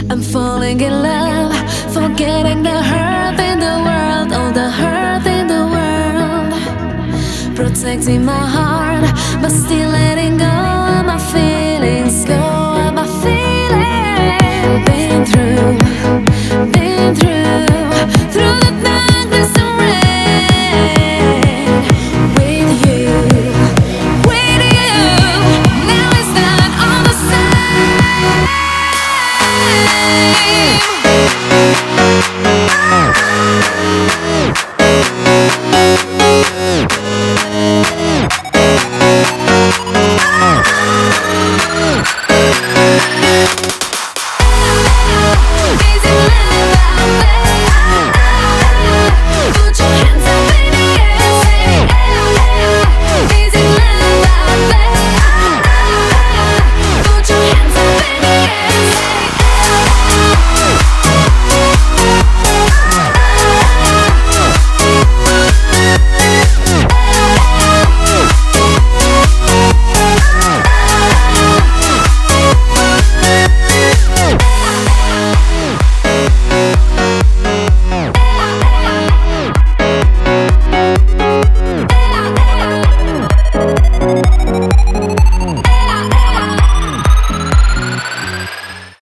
I'm falling in love, forgetting the hurt in the world, all the hurt in the world. Protecting my heart, but still letting go of my feelings, go of my feelings. Been through the darkness and rain. With you, now it's not all the same.